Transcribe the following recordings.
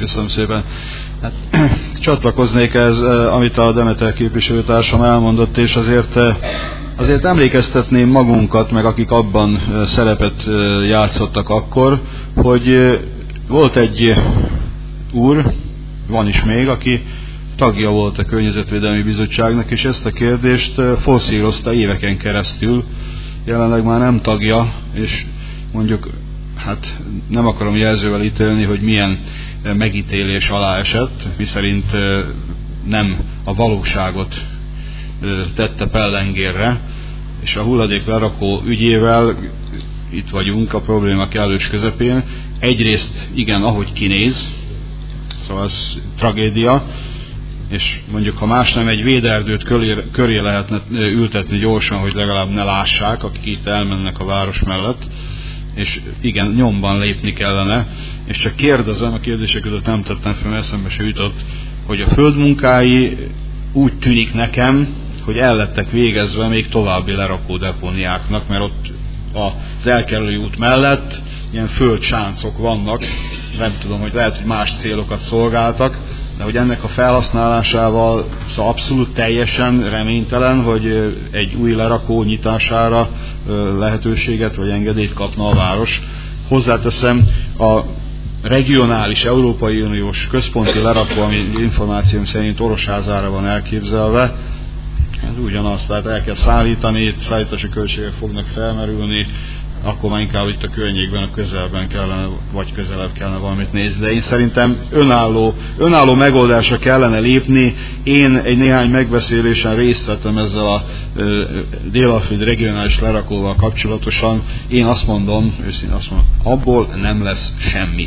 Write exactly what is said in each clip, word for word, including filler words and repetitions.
Köszönöm szépen. Hát, csatlakoznék ez, amit a Demeter képviselőtársam elmondott, és azért, azért emlékeztetném magunkat, meg akik abban szerepet játszottak akkor, hogy volt egy úr, van is még, aki tagja volt a Környezetvédelmi Bizottságnak, és ezt a kérdést forszírozta éveken keresztül, jelenleg már nem tagja, és mondjuk, hát nem akarom jelzővel ítélni, hogy milyen megítélés alá esett, miszerint nem a valóságot tette pellengérre, és a hulladék lerakó ügyével itt vagyunk a probléma kellős közepén. Egyrészt igen, ahogy kinéz, szóval ez tragédia, és mondjuk ha más nem, egy véderdőt köré, köré lehetne ültetni gyorsan, hogy legalább ne lássák, akik itt elmennek a város mellett, és igen, nyomban lépni kellene, és csak kérdezem, a kérdések között nem tettem fel, mert eszembe se jutott, hogy a földmunkái úgy tűnik nekem, hogy el lettek végezve még további lerakó depóniáknak, mert ott az elkerülő út mellett ilyen földsáncok vannak, nem tudom, hogy lehet, hogy más célokat szolgáltak, de hogy ennek a felhasználásával szóval abszolút teljesen reménytelen, hogy egy új lerakó nyitására lehetőséget vagy engedélyt kapna a város. Hozzáteszem, a regionális, Európai Uniós központi lerakó, ami információm szerint Orosházára van elképzelve, ez ugyanaz, tehát el kell szállítani, szállítási költségek fognak felmerülni, akkor már inkább itt a környékben, a közelben kellene, vagy közelebb kellene valamit nézni. De én szerintem önálló, önálló megoldásra kellene lépni. Én egy néhány megbeszélésen részt vettem ezzel a Dél-Alföld regionális lerakóval kapcsolatosan. Én azt mondom, őszintén azt mondom, abból nem lesz semmi.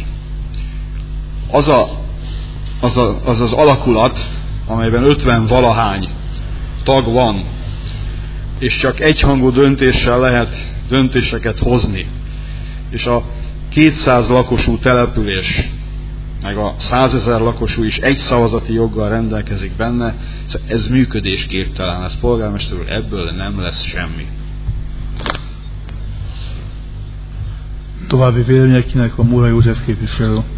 Az a, az, a, az, az alakulat, amelyben ötven valahány tag van, és csak egyhangú döntéssel lehet döntéseket hozni, és a kétszáz lakosú település, meg a százezer lakosú is egy szavazati joggal rendelkezik benne, ez működésképtelen, ez polgármester úr, ebből nem lesz semmi. További vélemények kinek van? Múlva József képviselő.